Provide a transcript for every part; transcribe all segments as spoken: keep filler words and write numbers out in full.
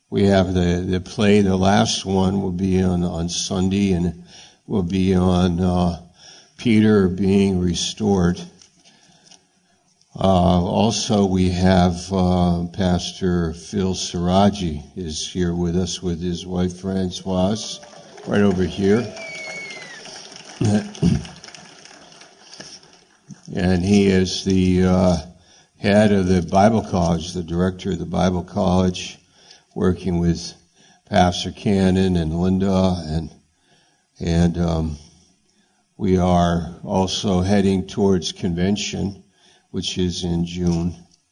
we have the, the play. The last one will be on, on Sunday, and will be on uh, Peter being restored. Uh, also, we have uh, Pastor Phil Siraji is here with us with his wife Francoise, right over here. And he is the uh, head of the Bible College, the director of the Bible College, working with Pastor Cannon and Linda, and and um, we are also heading towards convention, which is in June.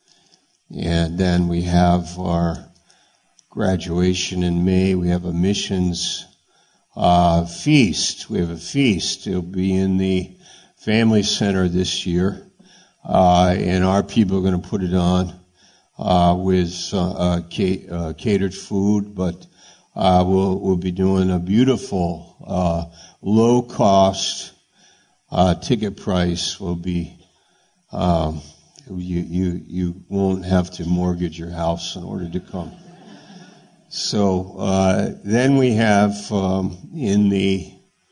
And then we have our graduation in May. We have a missions uh, feast. We have a feast. It'll be in the Family Center this year. Uh, and our people are going to put it on uh, with uh, uh, ca- uh, catered food. But uh, we'll, we'll be doing a beautiful, uh, low-cost uh, ticket price. Will be Um, you, you, you won't have to mortgage your house in order to come. So, uh, then we have, um, in the,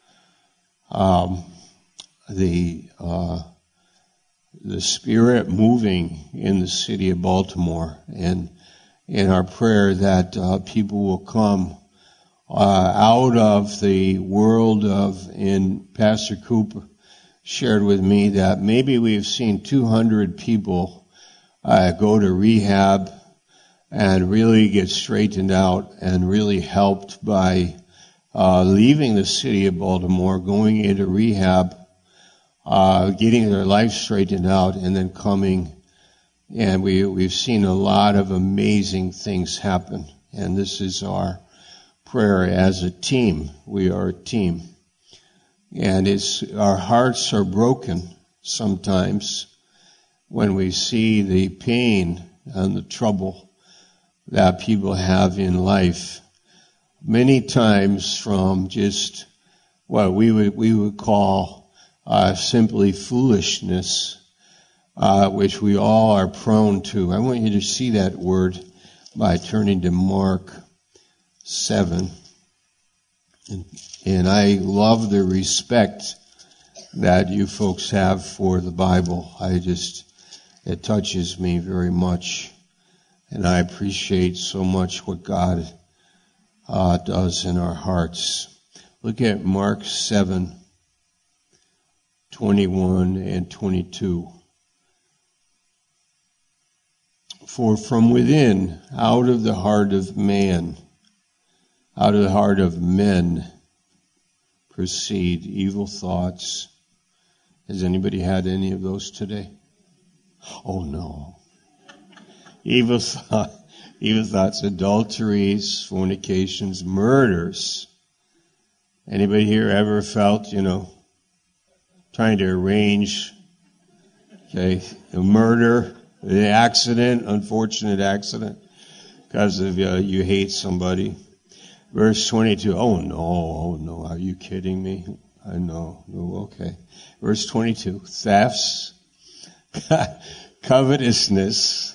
um, the, uh, the Spirit moving in the city of Baltimore, and in our prayer that, uh, people will come, uh, out of the world of, in Pastor Cooper shared with me that maybe we've seen two hundred people uh, go to rehab and really get straightened out and really helped by uh, leaving the city of Baltimore, going into rehab, uh, getting their life straightened out, and then coming. And we, we've seen a lot of amazing things happen. And this is our prayer as a team. We are a team. And it's, our hearts are broken sometimes when we see the pain and the trouble that people have in life. Many times from just what we would, we would call, uh, simply foolishness, uh, which we all are prone to. I want you to see that word by turning to Mark seven. And, and I love the respect that you folks have for the Bible. I just, it touches me very much. And I appreciate so much what God uh, does in our hearts. Look at Mark seven, twenty-one and twenty-two. For from within, out of the heart of man, out of the heart of men proceed evil thoughts. Has anybody had any of those today? Oh no. Evil thought, evil thoughts, adulteries, fornications, murders. Anybody here ever felt, you know, trying to arrange, okay, a murder, the accident, unfortunate accident, because of uh, you hate somebody. Verse twenty-two, oh no, oh no, are you kidding me? I know, no, okay. Verse twenty-two, thefts, covetousness,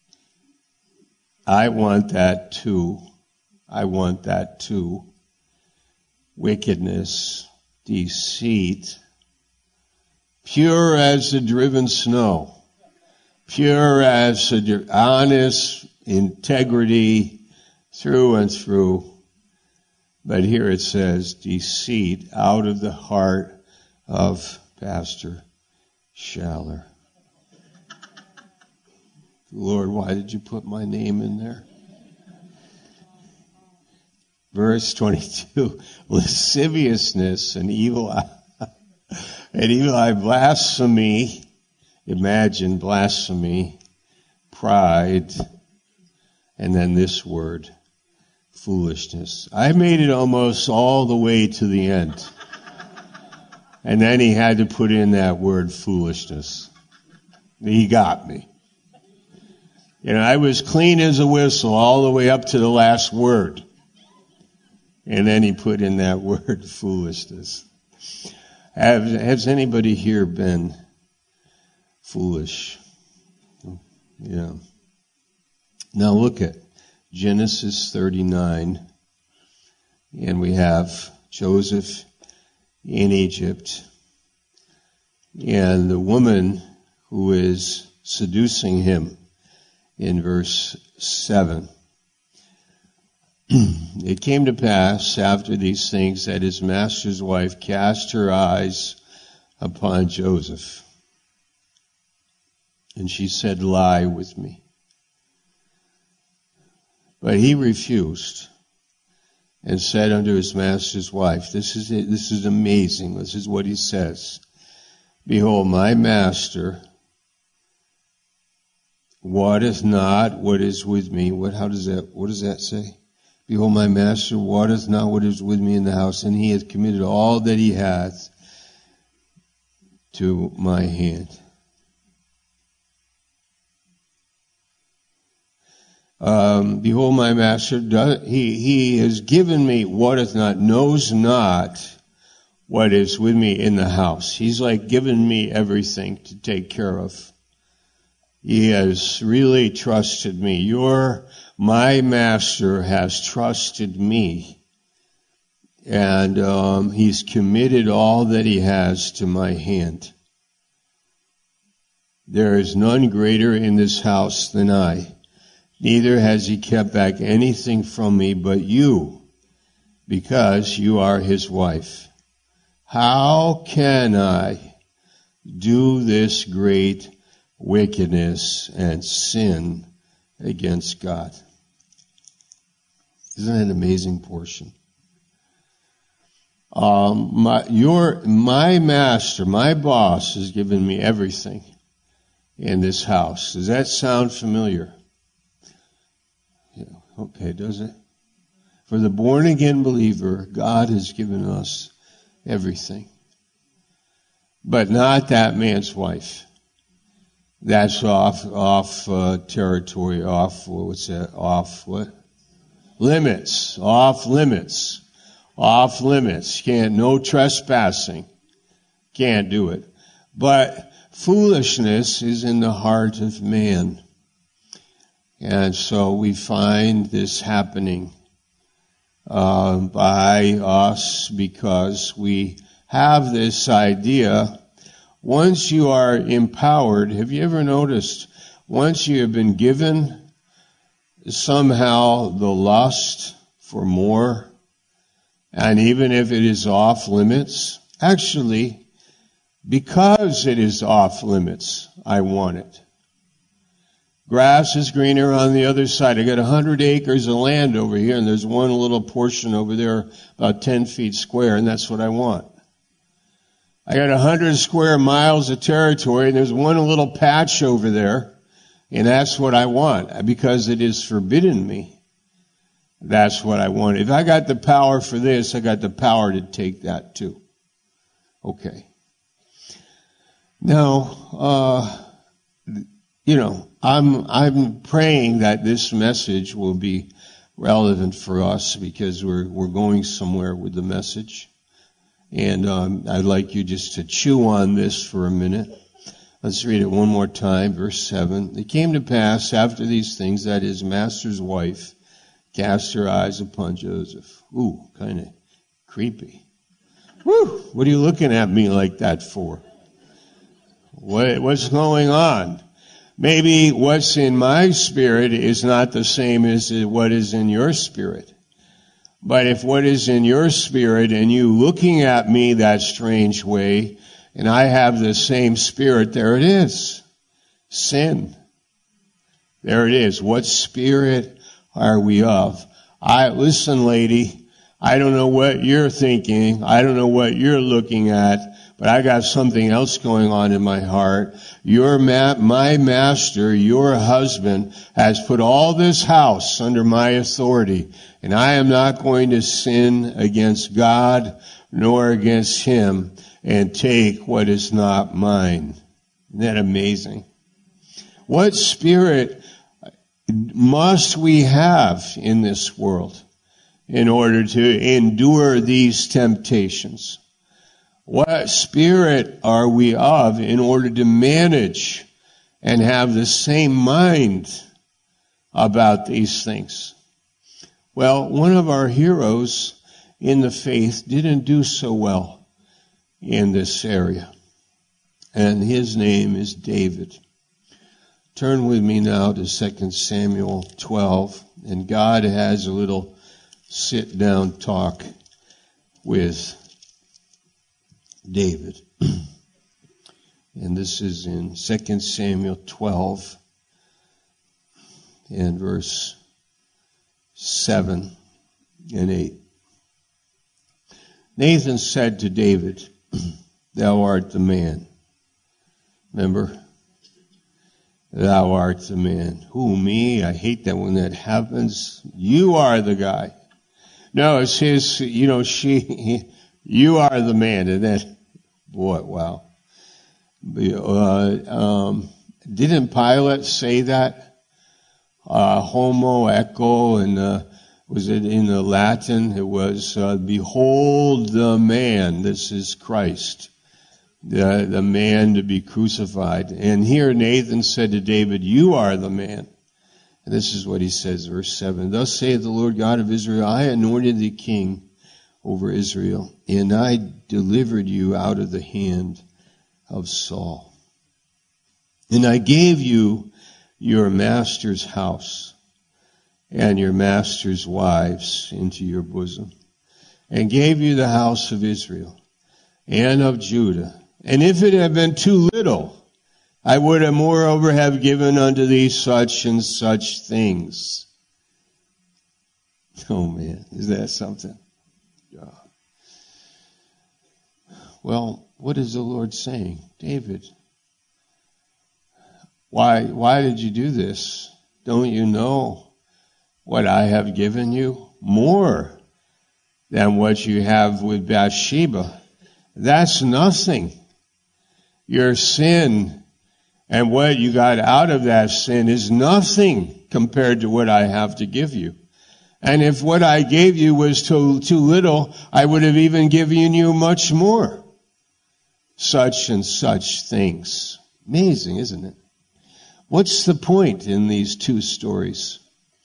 I want that too, I want that too. Wickedness, deceit, pure as the driven snow, pure as the honest integrity through and through. But here it says, deceit out of the heart of Pastor Schaller. Lord, why did you put my name in there? Verse twenty-two, lasciviousness and evil eye, and evil eye, blasphemy, imagine blasphemy, pride, and then this word, foolishness. I made it almost all the way to the end. And then he had to put in that word foolishness. He got me. You know, I was clean as a whistle all the way up to the last word. And then he put in that word foolishness. Has, has anybody here been foolish? Yeah. Now look at Genesis thirty-nine, and we have Joseph in Egypt, and the woman who is seducing him in verse seven. It came to pass after these things that his master's wife cast her eyes upon Joseph, and she said, "Lie with me." But he refused and said unto his master's wife, this is it, this is amazing. This is what he says. "Behold, my master wotteth not what is with me." What, how does that, what does that say? "Behold, my master wotteth not what is with me in the house, and he hath committed all that he hath to my hand." Um, behold, my master, does, he, he has given me, wotteth not, knows not what is with me in the house. He's like given me everything to take care of. He has really trusted me. Your, my master has trusted me. And, um, he's committed all that he has to my hand. There is none greater in this house than I. Neither has he kept back anything from me but you, because you are his wife. How can I do this great wickedness and sin against God? Isn't that an amazing portion? Um, my, your, my master, my boss has given me everything in this house. Does that sound familiar? Okay, does it? For the born-again believer, God has given us everything. But not that man's wife. That's off, off uh, territory, off, what's that, off what? Limits, off limits, off limits. Can't, no trespassing. Can't do it. But foolishness is in the heart of man. And so we find this happening uh, by us because we have this idea. Once you are empowered, have you ever noticed, once you have been given somehow the lust for more, and even if it is off limits, actually, because it is off limits, I want it. Grass is greener on the other side. I got a hundred acres of land over here, and there's one little portion over there about ten feet square, and that's what I want. I got a hundred square miles of territory, and there's one little patch over there, and that's what I want, because it is forbidden me. That's what I want. If I got the power for this, I got the power to take that too. Okay. Now, uh, you know, I'm, I'm praying that this message will be relevant for us because we're, we're going somewhere with the message. And, um, I'd like you just to chew on this for a minute. Let's read it one more time, verse seven. It came to pass after these things that his master's wife cast her eyes upon Joseph. Ooh, kind of creepy. Woo! What are you looking at me like that for? What, what's going on? Maybe what's in my spirit is not the same as what is in your spirit. But if what is in your spirit and you looking at me that strange way, and I have the same spirit, there it is. Sin. There it is. What spirit are we of? I, listen, lady, I don't know what you're thinking. I don't know what you're looking at, but I got something else going on in my heart. Your ma- my master, your husband, has put all this house under my authority, and I am not going to sin against God nor against him and take what is not mine. Isn't that amazing? What spirit must we have in this world in order to endure these temptations? What spirit are we of in order to manage and have the same mind about these things? Well, one of our heroes in the faith didn't do so well in this area. And his name is David. Turn with me now to Second Samuel twelve. And God has a little sit-down talk with David. And this is in Second Samuel twelve and verse seven and eight. Nathan said to David, "Thou art the man." Remember? Thou art the man. Who, me? I hate that when that happens. You are the guy. No, it's his, you know, she, he, you are the man. And then, boy, wow. Uh, um, didn't Pilate say that? Uh, homo, echo, and, uh, was it in the Latin? It was, uh, behold the man. This is Christ. The, the man to be crucified. And here Nathan said to David, you are the man. And this is what he says, verse seven. Thus saith the Lord God of Israel, I anointed thee king over Israel, and I delivered you out of the hand of Saul. And I gave you your master's house and your master's wives into your bosom, and gave you the house of Israel and of Judah. And if it had been too little, I would have moreover have given unto thee such and such things. Oh man, is that something? Yeah. Well, what is the Lord saying? David, why, why did you do this? Don't you know what I have given you? More than what you have with Bathsheba. That's nothing. Your sin and what you got out of that sin is nothing compared to what I have to give you. And if what I gave you was too, too little, I would have even given you much more. Such and such things. Amazing, isn't it? What's the point in these two stories?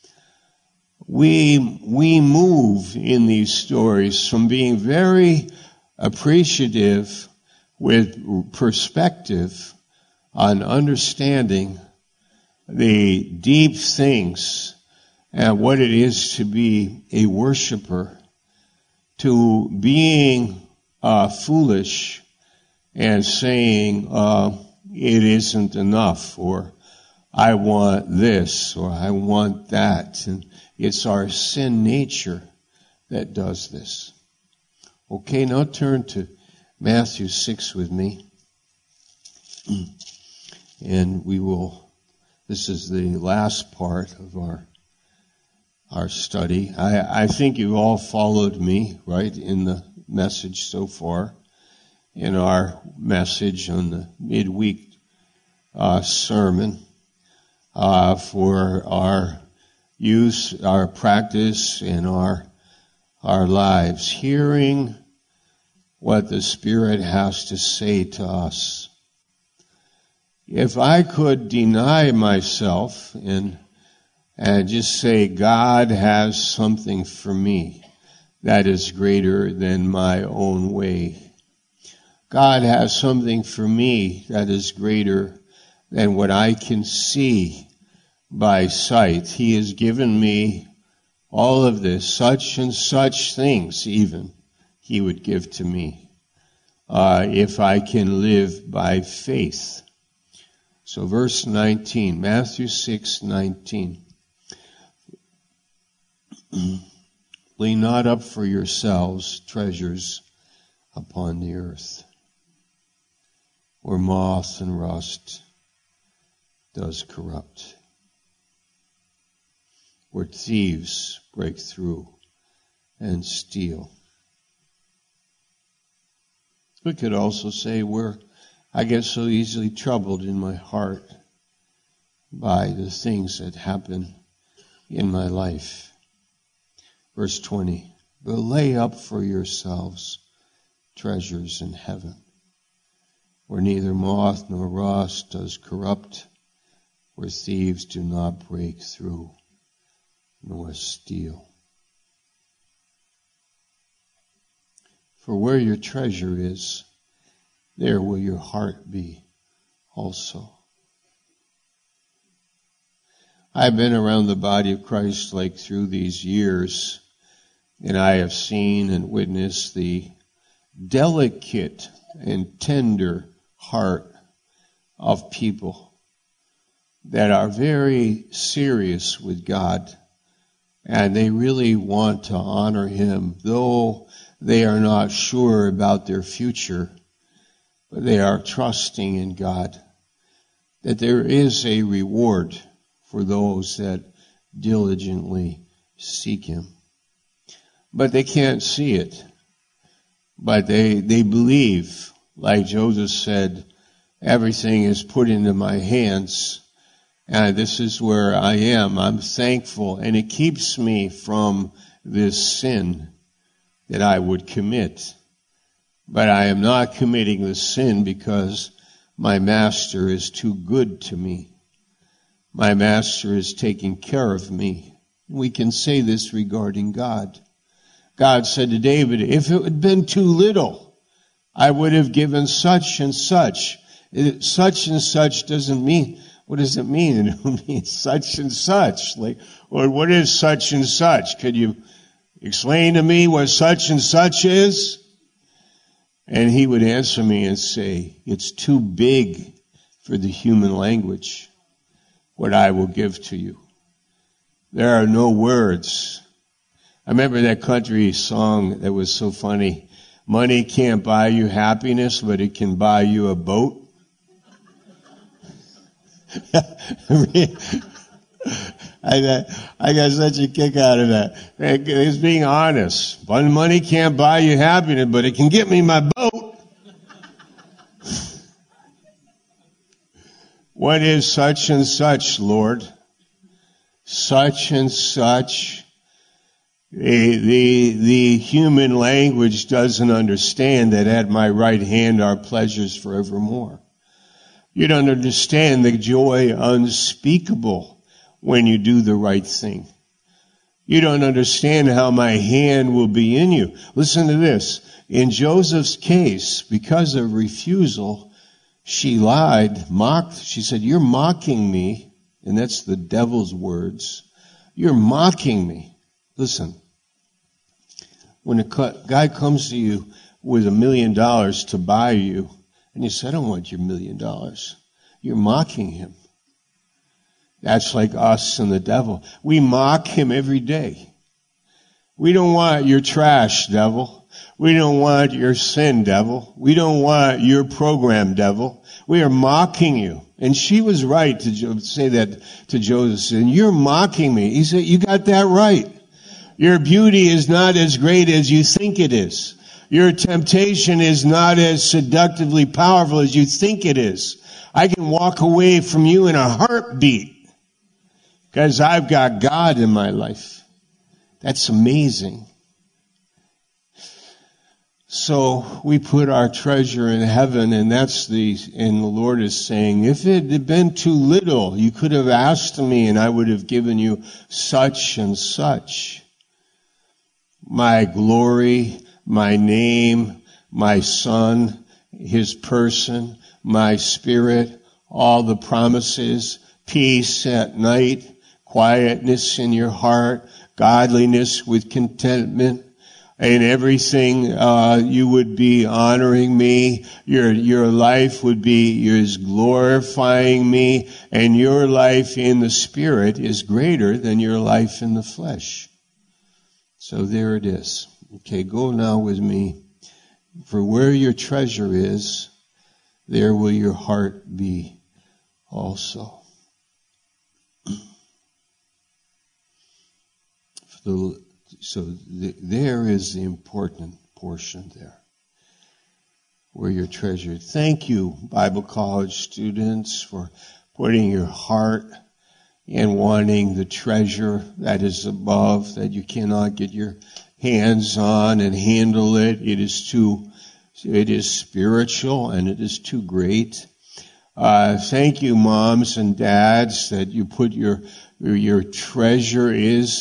We, we move in these stories from being very appreciative with perspective on understanding the deep things and what it is to be a worshiper, to being uh, foolish and saying uh, it isn't enough, or I want this, or I want that. And it's our sin nature that does this. Okay, now turn to Matthew six with me. And we will, this is the last part of our our study. I, I think you all followed me, right, in the message so far, in our message on the midweek uh, sermon uh, for our use, our practice in our our lives, hearing what the Spirit has to say to us. If I could deny myself and and just say God has something for me that is greater than my own way. God has something for me that is greater than what I can see by sight. He has given me all of this, such and such things even He would give to me uh, if I can live by faith. So verse nineteen, Matthew six nineteen. Lay not up for yourselves treasures upon the earth, where moth and rust does corrupt, where thieves break through and steal. We could also say where I get so easily troubled in my heart by the things that happen in my life. Verse twenty, but lay up for yourselves treasures in heaven, where neither moth nor rust does corrupt, where thieves do not break through nor steal. For where your treasure is, there will your heart be also. I've been around the body of Christ like through these years, and I have seen and witnessed the delicate and tender heart of people that are very serious with God, and they really want to honor Him, though they are not sure about their future, but they are trusting in God, that there is a reward for those that diligently seek Him. But they can't see it. But they, they believe, like Joseph said, everything is put into my hands, and this is where I am. I'm thankful, and it keeps me from this sin that I would commit. But I am not committing the sin because my master is too good to me. My master is taking care of me. We can say this regarding God. God said to David, if it had been too little, I would have given such and such. It, such and such doesn't mean, what does it mean? It means such and such. Like, or what is such and such? Could you explain to me what such and such is? And he would answer me and say, it's too big for the human language, what I will give to you. There are no words. I remember that country song that was so funny. Money can't buy you happiness, but it can buy you a boat. I got, I got such a kick out of that. It's being honest. Money can't buy you happiness, but it can get me my boat. What is such and such, Lord? Such and such. The, the, the human language doesn't understand that at my right hand are pleasures forevermore. You don't understand the joy unspeakable when you do the right thing. You don't understand how my hand will be in you. Listen to this. In Joseph's case, because of refusal, she lied, mocked. She said, you're mocking me. And that's the devil's words. You're mocking me. Listen. When a guy comes to you with a million dollars to buy you, and you say, I don't want your million dollars. You're mocking him. That's like us and the devil. We mock him every day. We don't want your trash, devil. We don't want your sin, devil. We don't want your program, devil. We are mocking you. And she was right to say that to Joseph. And you're mocking me. He said, you got that right. Your beauty is not as great as you think it is. Your temptation is not as seductively powerful as you think it is. I can walk away from you in a heartbeat because I've got God in my life. That's amazing. So we put our treasure in heaven, and that's the, and the Lord is saying, if it had been too little, you could have asked me and I would have given you such and such. My glory, my name, my son, his person, my spirit, all the promises, peace at night, quietness in your heart, godliness with contentment, and everything, uh, you would be honoring me. Your, your life would be, is glorifying me, and your life in the spirit is greater than your life in the flesh. So there it is. Okay, go now with me. For where your treasure is, there will your heart be also. The, so the, there is the important portion there. Where your treasure. Thank you, Bible college students, for putting your heart in wanting the treasure that is above, that you cannot get your hands on and handle it. It is too, it is spiritual and it is too great. Uh, thank you, moms and dads, that you put your, your treasure is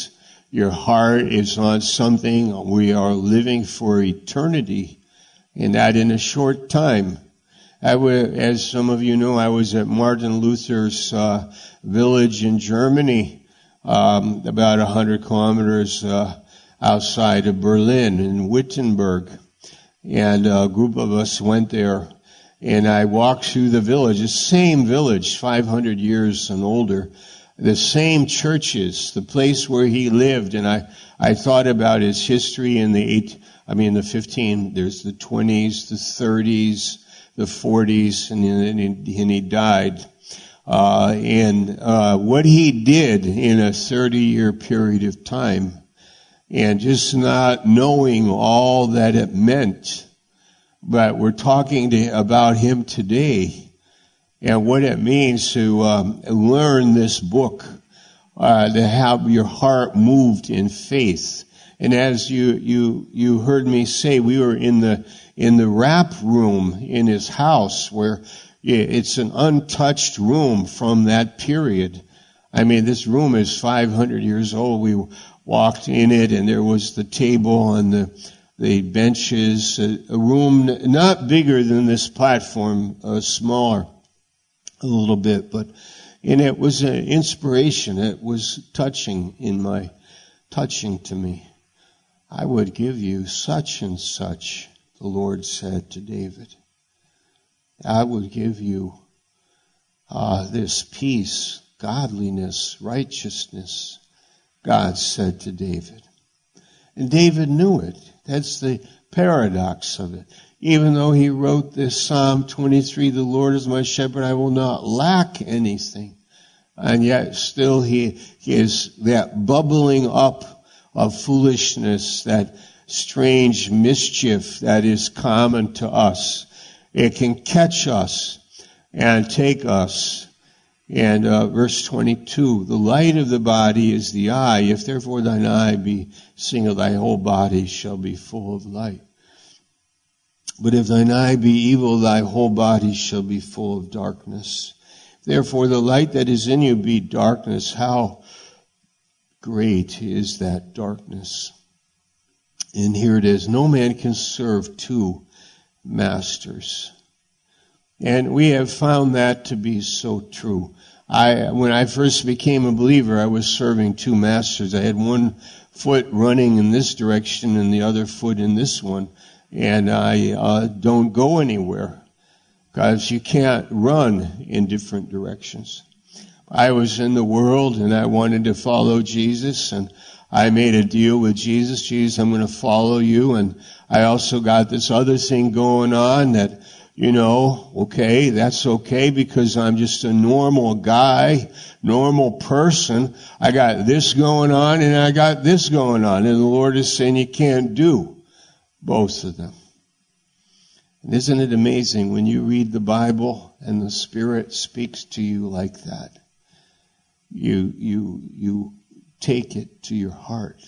your heart is on something. We are living for eternity, and that in a short time. I was, as some of you know, I was at Martin Luther's uh, village in Germany, um, about a hundred kilometers uh, outside of Berlin in Wittenberg, and a group of us went there. And I walked through the village, the same village, five hundred years and older, the same churches, the place where he lived. And I, I thought about his history in the eight, I mean the fifteen, there's the twenties, the thirties, the forties, and then he, and he died. Uh, and, uh, what he did in a thirty year period of time, and just not knowing all that it meant. But we're talking to, about him today and what it means to um, learn this book, uh, to have your heart moved in faith. And as you you you heard me say, we were in the in the wrap room in his house, where it's an untouched room from that period. I mean, this room is five hundred years old. We walked in it, and there was the table and the the benches, a, a room not bigger than this platform, uh, smaller a little bit, but, and it was an inspiration. It was touching in my, touching to me. I would give you such and such, the Lord said to David. I would give you, uh, this peace, godliness, righteousness, God said to David. And David knew it. That's the paradox of it. Even though he wrote this Psalm twenty-three, the Lord is my shepherd, I will not lack anything. And yet still he, he is that bubbling up of foolishness, that strange mischief that is common to us. It can catch us and take us. And uh, verse twenty-two, the light of the body is the eye. If therefore thine eye be single, thy whole body shall be full of light. But if thine eye be evil, thy whole body shall be full of darkness. Therefore the light that is in you be darkness. How great is that darkness? And here it is, no man can serve two masters. And we have found that to be so true. I, when I first became a believer, I was serving two masters. I had one foot running in this direction and the other foot in this one. And I uh, don't go anywhere because you can't run in different directions. I was in the world and I wanted to follow Jesus, and I made a deal with Jesus. Jesus, I'm going to follow you. And I also got this other thing going on that, you know, okay, that's okay because I'm just a normal guy, normal person. I got this going on and I got this going on. And the Lord is saying you can't do both of them. And isn't it amazing when you read the Bible and the Spirit speaks to you like that? You, you, you take it to your heart.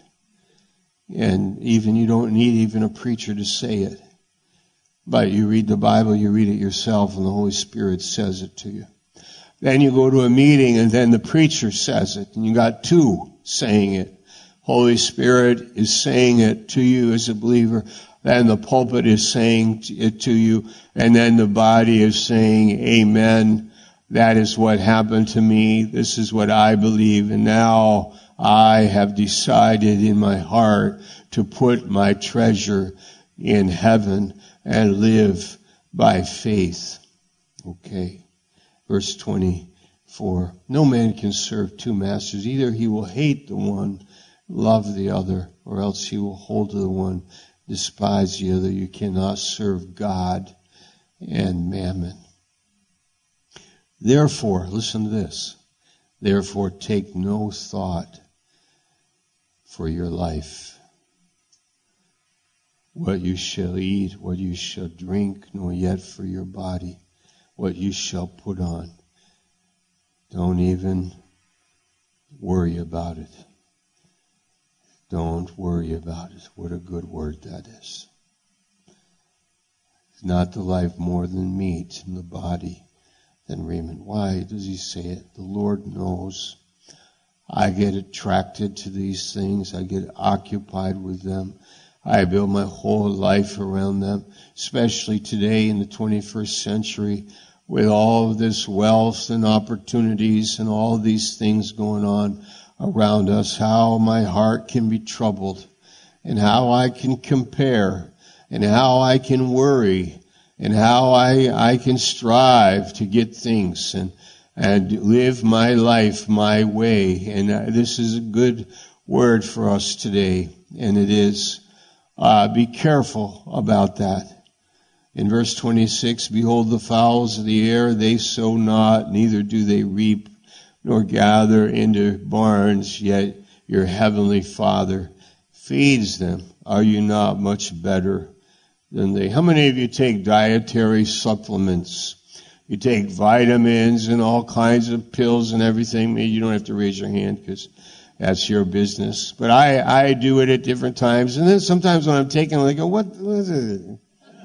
And even you don't need even a preacher to say it. But you read the Bible, you read it yourself, and the Holy Spirit says it to you. Then you go to a meeting, and then the preacher says it, and you got two saying it. Holy Spirit is saying it to you as a believer, then the pulpit is saying it to you, and then the body is saying, Amen. That is what happened to me. This is what I believe, and now I have decided in my heart to put my treasure in heaven and live by faith. Okay. Verse twenty-four. No man can serve two masters. Either he will hate the one, love the other, or else he will hold to the one, despise the other. You cannot serve God and mammon. Therefore, listen to this. Therefore, take no thought for your life, what you shall eat, what you shall drink, nor yet for your body, what you shall put on. Don't even worry about it. Don't worry about it. What a good word that is. It's not the life more than meat, and the body than raiment. Why does he say it? The Lord knows I get attracted to these things. I get occupied with them. I build my whole life around them, especially today in the twenty-first century with all of this wealth and opportunities and all of these things going on around us, how my heart can be troubled and how I can compare and how I can worry and how I, I can strive to get things and, and live my life my way. And uh, this is a good word for us today, and it is, uh, be careful about that. In verse twenty-six, behold the fowls of the air, they sow not, neither do they reap, nor gather into barns, yet your heavenly Father feeds them. Are you not much better than they? How many of you take dietary supplements? You take vitamins and all kinds of pills and everything. Maybe you don't have to raise your hand because that's your business. But I, I do it at different times. And then sometimes when I'm taking it, I go, what, what is it?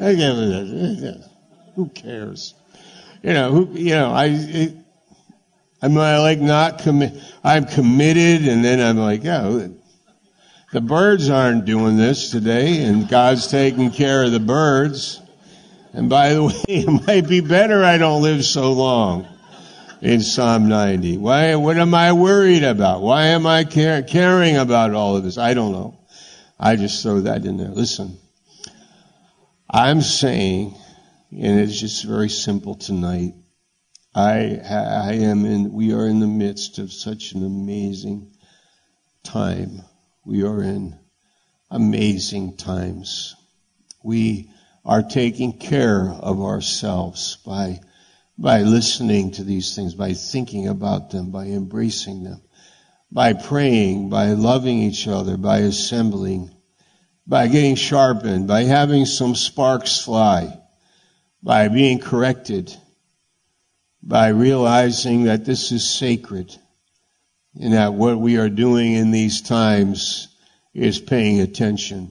Who cares? You know, who, you know, I, it, I'm like not commit, I'm committed, and then I'm like, yeah, the birds aren't doing this today, and God's taking care of the birds. And by the way, it might be better I don't live so long in Psalm ninety. Why, what am I worried about? Why am I care, caring about all of this? I don't know. I just throw that in there. Listen. I'm saying, and it's just very simple tonight, I, I am in, we are in the midst of such an amazing time. We are in amazing times. We are taking care of ourselves by, by listening to these things, by thinking about them, by embracing them, by praying, by loving each other, by assembling, by getting sharpened, by having some sparks fly, by being corrected, by realizing that this is sacred and that what we are doing in these times is paying attention.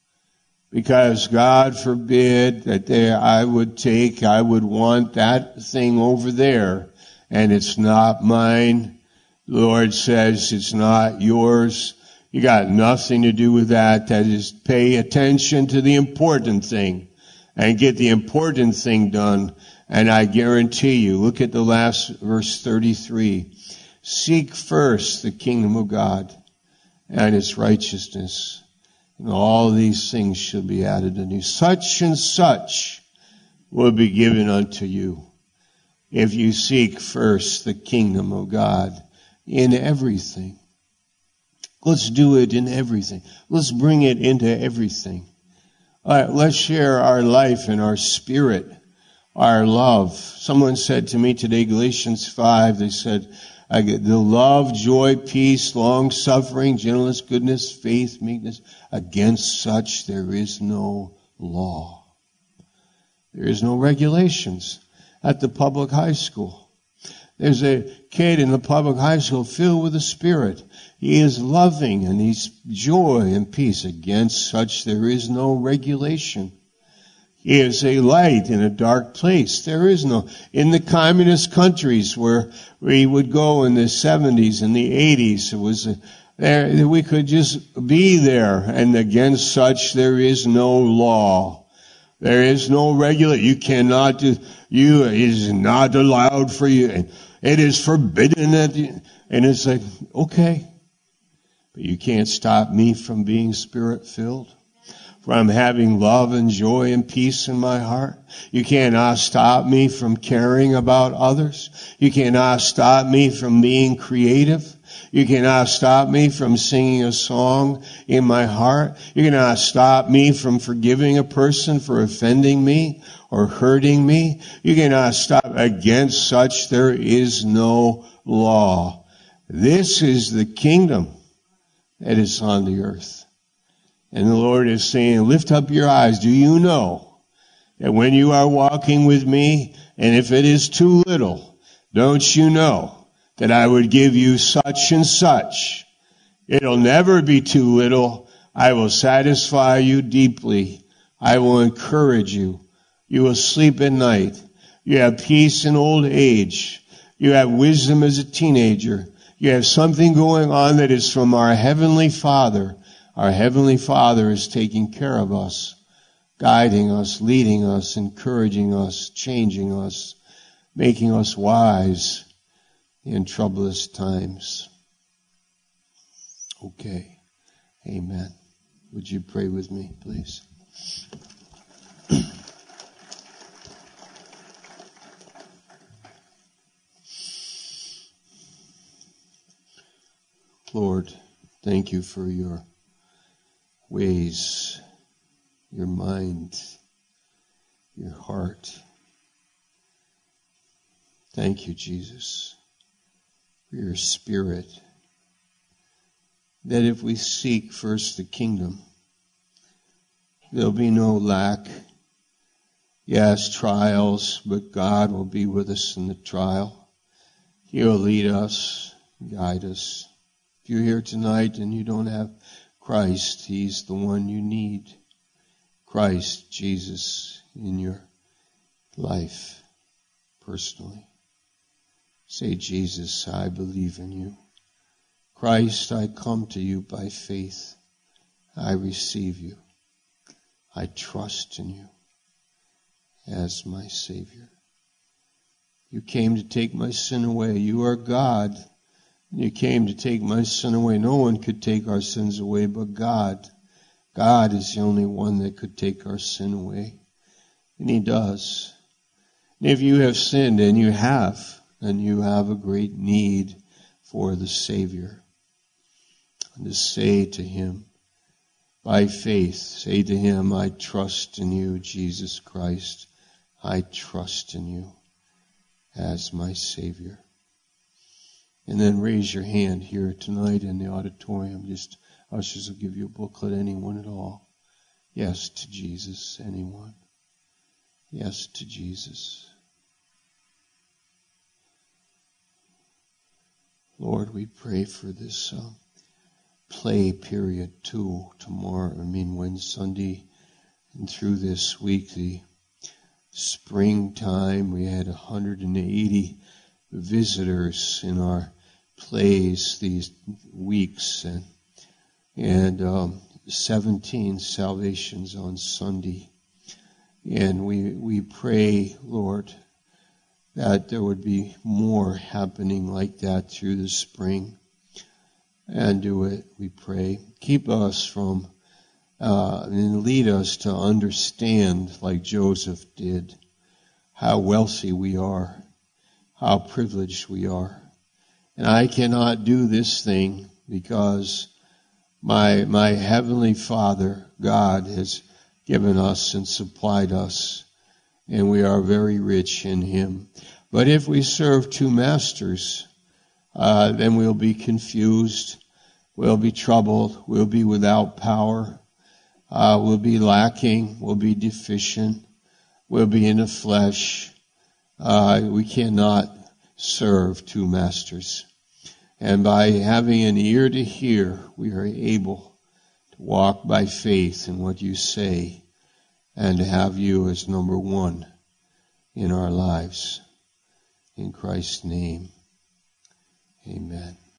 Because God forbid that there I would take, I would want that thing over there, and it's not mine. The Lord says it's not yours. You got nothing to do with that. That is, pay attention to the important thing and get the important thing done. And I guarantee you, look at the last verse thirty-three. Seek first the kingdom of God and its righteousness, and all these things shall be added unto you. Such and such will be given unto you if you seek first the kingdom of God in everything. Let's do it in everything. Let's bring it into everything. All right, let's share our life and our spirit, our love. Someone said to me today, Galatians five, they said, I get the love, joy, peace, long-suffering, gentleness, goodness, faith, meekness. Against such there is no law. There is no regulations. At the public high school, there's a kid in the public high school filled with the Spirit. He is loving and he's joy and peace. Against such there is no regulation. He is a light in a dark place. There is no, in the communist countries where we would go in the seventies and the eighties, it was a, there, we could just be there, and against such there is no law. There is no regulation. You cannot do, you, it is not allowed for you, and it is forbidden that you, and it's like, okay. But you can't stop me from being Spirit-filled, from having love and joy and peace in my heart. You cannot stop me from caring about others. You cannot stop me from being creative. You cannot stop me from singing a song in my heart. You cannot stop me from forgiving a person for offending me or hurting me. You cannot stop. Against such there is no law. This is the kingdom that is on the earth. And the Lord is saying, lift up your eyes. Do you know that when you are walking with me, and if it is too little, don't you know that I would give you such and such? It'll never be too little. I will satisfy you deeply. I will encourage you. You will sleep at night. You have peace in old age. You have wisdom as a teenager. You have something going on that is from our Heavenly Father. Our Heavenly Father is taking care of us, guiding us, leading us, encouraging us, changing us, making us wise in troublous times. Okay. Amen. Would you pray with me, please? Lord, thank you for your ways, your mind, your heart. Thank you, Jesus, for your Spirit, that if we seek first the kingdom, there'll be no lack. Yes, trials, but God will be with us in the trial. He'll lead us, guide us. If you're here tonight and you don't have Christ, He's the one you need. Christ, Jesus, in your life, personally. Say, Jesus, I believe in you. Christ, I come to you by faith. I receive you. I trust in you as my Savior. You came to take my sin away. You are God. You came to take my sin away. No one could take our sins away but God. God is the only one that could take our sin away. And He does. And if you have sinned, and you have, then you have a great need for the Savior. And to say to Him, by faith, say to Him, I trust in you, Jesus Christ. I trust in you as my Savior. And then raise your hand here tonight in the auditorium. Just ushers will give you a booklet, anyone at all. Yes to Jesus, anyone. Yes to Jesus. Lord, we pray for this uh, play period too, tomorrow, I mean when Sunday and through this week, the springtime, we had one hundred eighty visitors in our plays these weeks, and and um, seventeen salvations on Sunday. And we we pray, Lord, that there would be more happening like that through the spring. And do it, we pray. Keep us from, uh, and lead us to understand, like Joseph did, how wealthy we are, how privileged we are. And I cannot do this thing because my, my Heavenly Father, God, has given us and supplied us, and we are very rich in Him. But if we serve two masters, uh, then we'll be confused, we'll be troubled, we'll be without power, uh, we'll be lacking, we'll be deficient, we'll be in the flesh. Uh, we cannot serve two masters. And by having an ear to hear, we are able to walk by faith in what you say and to have you as number one in our lives. In Christ's name, amen.